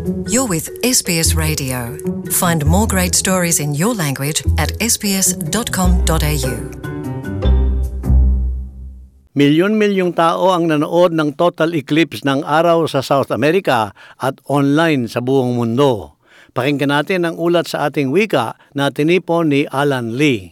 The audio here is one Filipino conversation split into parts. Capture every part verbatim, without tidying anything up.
You're with S B S Radio. Find more great stories in your language at s b s dot com dot a u. Milyon-milyong tao ang nanood ng total eclipse ng araw sa South America at online sa buong mundo. Pakinggan natin ang ulat sa ating wika na tinipon ni Alan Lee.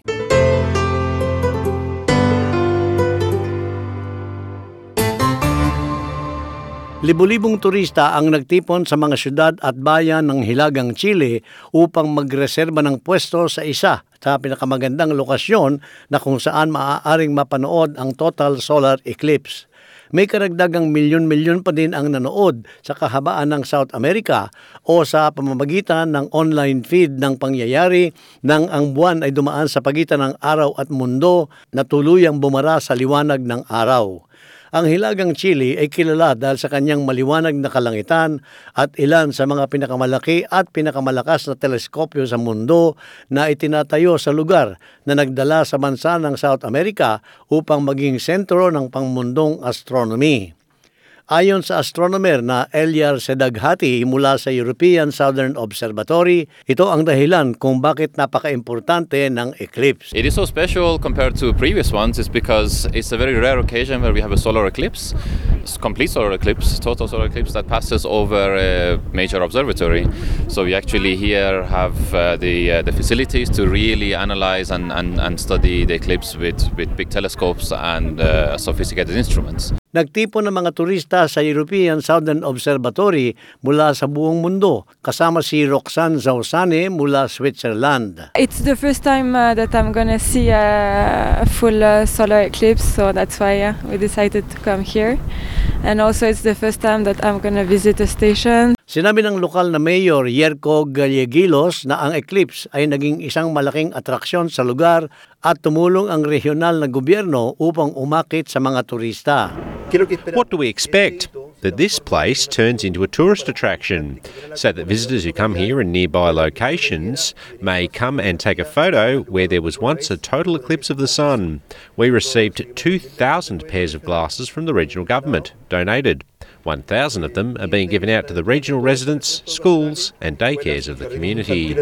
Libu-libong turista ang nagtipon sa mga syudad at bayan ng Hilagang Chile upang magreserba ng pwesto sa isa sa pinakamagandang lokasyon na kung saan maaaring mapanood ang total solar eclipse. May karagdagang milyon-milyon pa din ang nanood sa kahabaan ng South America o sa pamamagitan ng online feed ng pangyayari nang ang buwan ay dumaan sa pagitan ng araw at mundo na tuluyang bumara sa liwanag ng araw. Ang Hilagang Chile ay kilala dahil sa kanyang maliwanag na kalangitan at ilan sa mga pinakamalaki at pinakamalakas na teleskopyo sa mundo na itinatayo sa lugar na nagdala sa bansa ng South America upang maging sentro ng pangmundong astronomy. Ayon sa astronomer na Eliar Sedaghati mula sa European Southern Observatory, ito ang dahilan kung bakit napaka-importante ng eclipse. It is so special compared to previous ones is because it's a very rare occasion where we have a solar eclipse, it's complete solar eclipse, total solar eclipse that passes over a major observatory. So we actually here have uh, the uh, the facilities to really analyze and, and, and study the eclipse with, with big telescopes and uh, sophisticated instruments. Nagtipon ng mga turista sa European Southern Observatory mula sa buong mundo, kasama si Roxanne Zausane mula Switzerland. It's the first time uh, that I'm gonna see a, a full uh, solar eclipse, so that's why uh, we decided to come here. And also it's the first time that I'm gonna visit a station. Sinabi ng lokal na mayor Yerko Galleguilos na ang eclipse ay naging isang malaking atraksyon sa lugar at tumulong ang regional na gobyerno upang umakit sa mga turista. What do we expect? That this place turns into a tourist attraction, so that visitors who come here in nearby locations may come and take a photo where there was once a total eclipse of the sun. We received two thousand pairs of glasses from the regional government, donated. one thousand of them are being given out to the regional residents, schools and daycares of the community.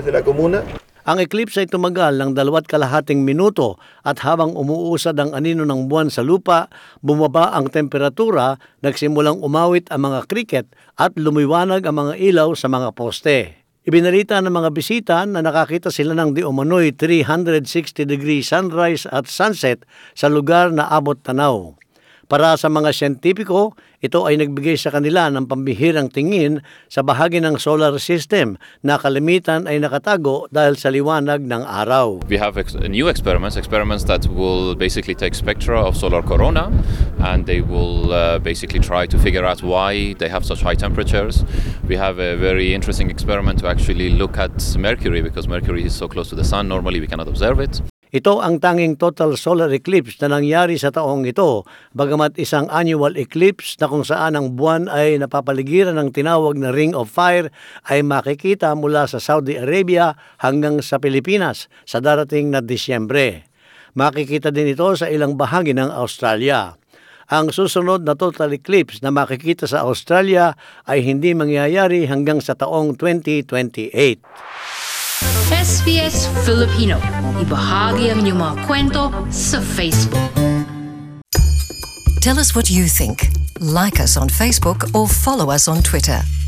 Ang eclipse ay tumagal ng dalawat kalahating minuto at habang umuusad ang anino ng buwan sa lupa, bumaba ang temperatura, nagsimulang umawit ang mga cricket at lumiwanag ang mga ilaw sa mga poste. Ibinalita ng mga bisita na nakakita sila ng di umano'y three hundred sixty degree sunrise at sunset sa lugar na abot tanaw. Para sa mga siyentipiko, ito ay nagbigay sa kanila ng pambihirang tingin sa bahagi ng solar system na kalimitan ay nakatago dahil sa liwanag ng araw. We have ex- new experiments, experiments that will basically take spectra of solar corona and they will uh, basically try to figure out why they have such high temperatures. We have a very interesting experiment to actually look at Mercury because Mercury is so close to the sun, normally we cannot observe it. Ito ang tanging total solar eclipse na nangyari sa taong ito, bagamat isang annual eclipse na kung saan ang buwan ay napapaligiran ng tinawag na Ring of Fire ay makikita mula sa Saudi Arabia hanggang sa Pilipinas sa darating na Disyembre. Makikita din ito sa ilang bahagi ng Australia. Ang susunod na total eclipse na makikita sa Australia ay hindi mangyayari hanggang sa taong twenty twenty-eight. S B S Filipino. Ibahagi ang inyong mga kwento sa Facebook. Tell us what you think. Like us on Facebook or follow us on Twitter.